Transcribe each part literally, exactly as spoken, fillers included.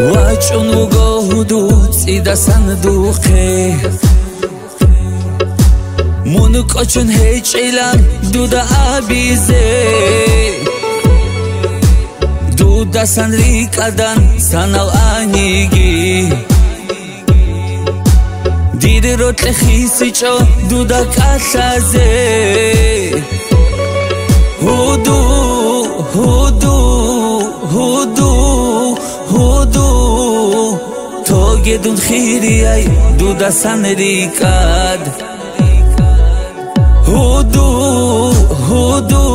وچون و گهودو سیده صندوقه مونو کچون هیچ ایلم دودا عبیزه دودا سنری کدن سنو آنیگی دیده رو تخیسی چو دودا کسازه هودو هودو هودو هودو تو گدون خیری ای دودا سنری کد هودو هودو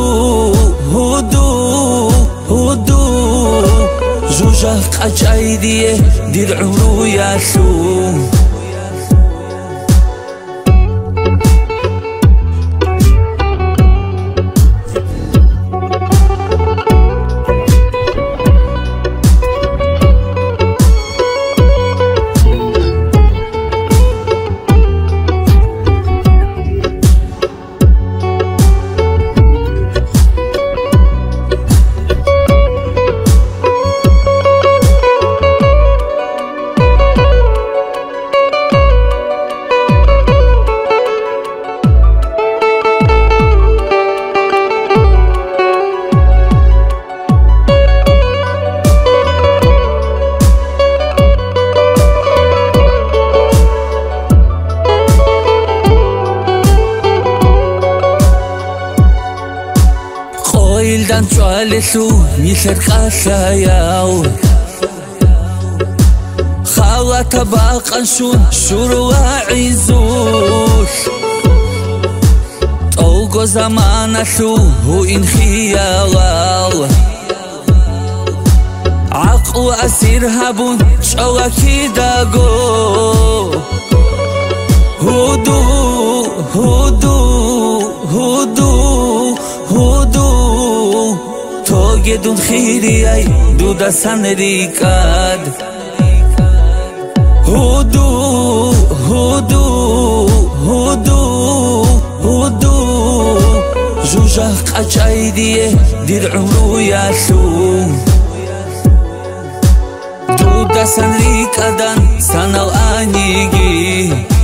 هودو هودو جوجه قجای دیه دیر عمرو یاسو dan cualesu nisar kasayau khawa tabaqan shun shurwa izush togo zamana shu hu in khiyawal aqwa asir habun chawaki dago hudu hudu hudu hudu گدون خیری ای دودا سنری کد هودو هودو هودو هودو جوجه قجای دیه دیر عمرو یاسو دودا سنری کدن سنو آنیگی